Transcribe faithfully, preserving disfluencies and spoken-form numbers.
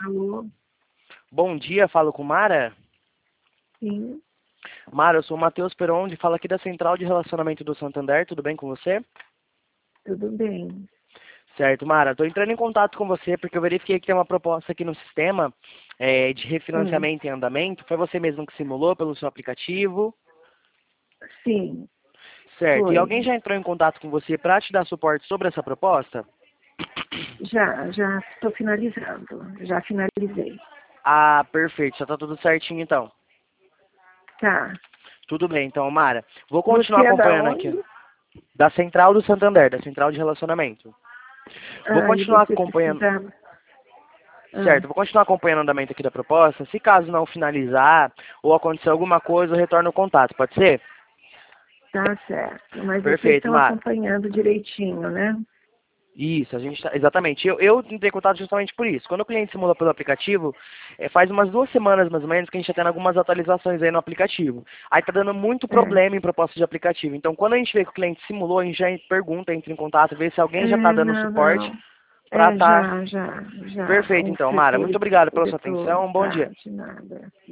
Alô? Bom dia, falo com Mara. Sim, Mara, eu sou o Matheus Peron, falo aqui da Central de Relacionamento do Santander, tudo bem com você? tudo bem. Certo, Mara, estou entrando em contato com você porque eu verifiquei que tem uma proposta aqui no sistema é, de Hum, refinanciamento em andamento. Foi você mesmo que simulou pelo seu aplicativo? sim, Certo, e foi. alguém já entrou em contato com você para te dar suporte sobre essa proposta? Já, já estou finalizando. Já finalizei. Ah, perfeito, já está tudo certinho então. Tá. Tudo bem, então, Mara. Vou continuar Você é da acompanhando aqui. onde? Da Central do Santander, da Central de Relacionamento. Vou Ah, e continuar você acompanhando. precisava. Ah, Certo, vou continuar acompanhando o andamento aqui da proposta. Se caso não finalizar ou acontecer alguma coisa, eu retorno o contato, pode ser? tá certo. Mas vocês Perfeito, estão Mara. acompanhando direitinho, né? Isso, a gente tá, exatamente. Eu, eu entrei em contato justamente por isso. Quando o cliente simula pelo aplicativo, é, faz umas duas semanas mais ou menos que a gente está tendo algumas atualizações aí no aplicativo. Aí tá dando muito É. problema em proposta de aplicativo. Então, quando a gente vê que o cliente simulou, a gente já pergunta, entra em contato, vê se alguém já está É, dando não, suporte não. para É, estar. já, já, já. Perfeito, O então, Mara. setor, Muito obrigado o pela sua setor, atenção. Um bom tá, dia. de nada.